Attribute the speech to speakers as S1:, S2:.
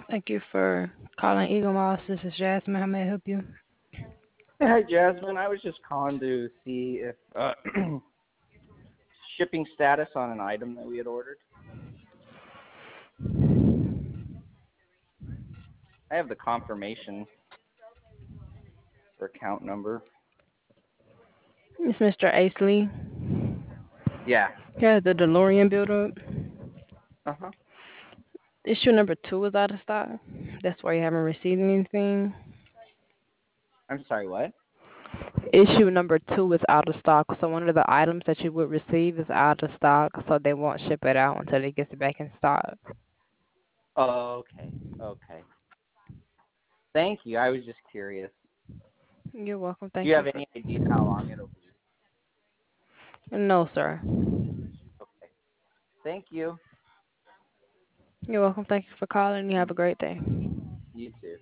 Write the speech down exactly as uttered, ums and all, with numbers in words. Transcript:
S1: Thank you for calling Eagle Moss. This is Jasmine. How may I help you?
S2: Hey, hi, Jasmine. I was just calling to see if uh, shipping status on an item that we had ordered. I have the confirmation or account number.
S1: It's Mister Aisley.
S2: Yeah.
S1: Yeah, the DeLorean buildup.
S2: Uh huh.
S1: Issue number two is out of stock. That's why you haven't received anything.
S2: I'm sorry. What?
S1: Issue number two is out of stock. So one of the items that you would receive is out of stock. So they won't ship it out until it gets back in stock.
S2: Oh, okay. Okay. Thank you. I was just curious.
S1: You're welcome.
S2: Do
S1: Thank
S2: you
S1: you
S2: have
S1: for.
S2: any idea how long it'll be?
S1: No, sir.
S2: Okay. Thank you.
S1: You're welcome. Thank you for calling. You have a great day.
S2: You too.